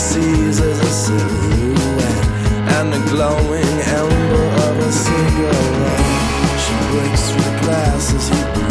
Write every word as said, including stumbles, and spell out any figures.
sees is a silhouette and the glowing ember of a cigarette. She breaks through the glass as he